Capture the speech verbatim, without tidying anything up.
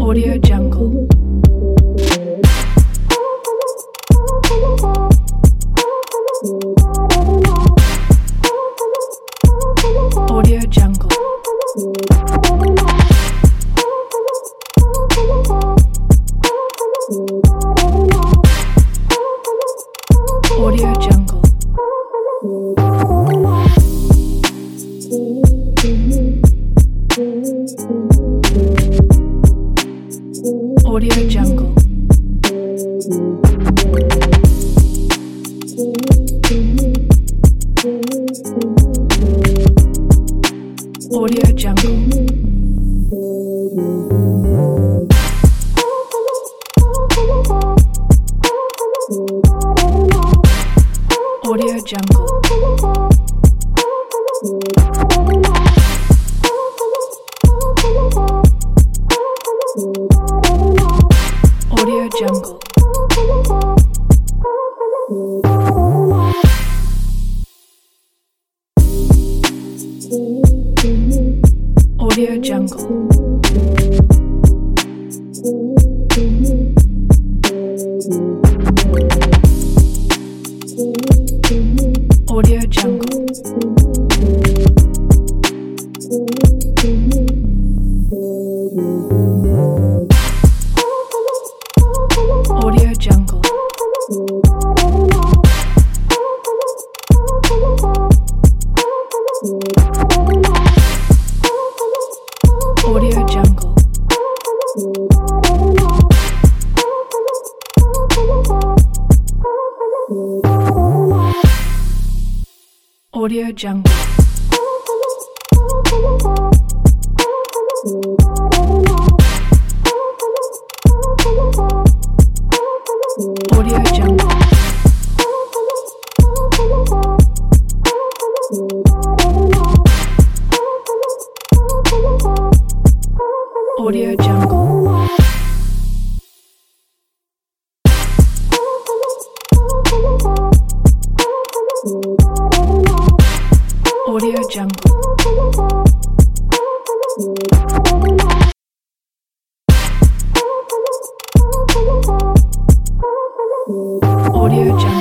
Audio Jungle. Audio Jungle. Audio Jungle. Audio Jungle. Audio Jungle. Audio Jungle. Audio Jungle. Audio Jungle. Audio Jungle. Audio Jungle. Audio Jungle. Audio Jungle. Audio Jungle. Audio Jungle. Audio Jungle. Audio Jungle.